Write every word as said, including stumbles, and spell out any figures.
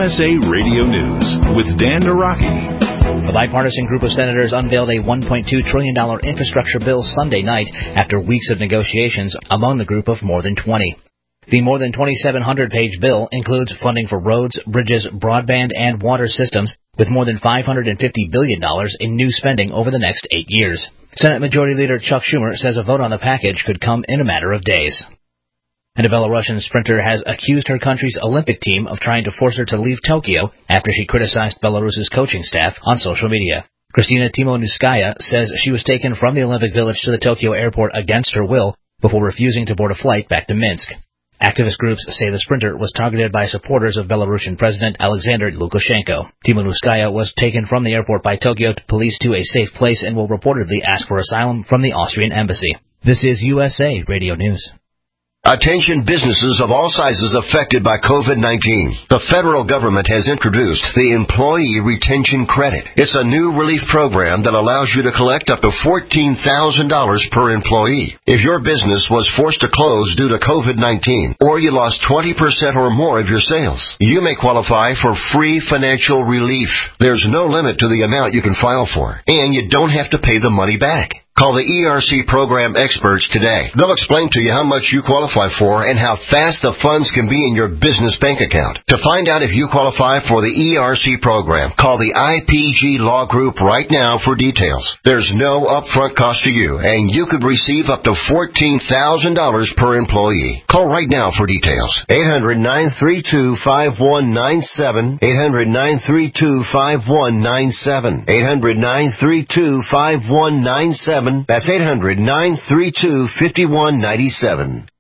S A Radio News with Dan Naraki. A bipartisan group of senators unveiled a one point two trillion dollars infrastructure bill Sunday night after weeks of negotiations among the group of more than twenty. The more than twenty-seven hundred page bill includes funding for roads, bridges, broadband, and water systems, with more than five hundred fifty billion dollars in new spending over the next eight years. Senate Majority Leader Chuck Schumer says a vote on the package could come in a matter of days. And a Belarusian sprinter has accused her country's Olympic team of trying to force her to leave Tokyo after she criticized Belarus's coaching staff on social media. Kristina Timonskaya says she was taken from the Olympic Village to the Tokyo airport against her will before refusing to board a flight back to Minsk. Activist groups say the sprinter was targeted by supporters of Belarusian President Alexander Lukashenko. Timonskaya was taken from the airport by Tokyo police to a safe place and will reportedly ask for asylum from the Austrian embassy. This is U S A Radio News. Attention businesses of all sizes affected by COVID nineteen. The federal government has introduced the Employee Retention Credit. It's a new relief program that allows you to collect up to fourteen thousand dollars per employee. If your business was forced to close due to COVID nineteen, or you lost twenty percent or more of your sales, you may qualify for free financial relief. There's no limit to the amount you can file for, and you don't have to pay the money back. Call the E R C program experts today. They'll explain to you how much you qualify for and how fast the funds can be in your business bank account. To find out if you qualify for the E R C program, call the I P G Law Group right now for details. There's no upfront cost to you, and you could receive up to fourteen thousand dollars per employee. Call right now for details. eight hundred, nine three two, five one nine seven. eight hundred, nine three two, five one nine seven. eight hundred, nine three two, five one nine seven. That's eight hundred, nine three two, five one nine seven.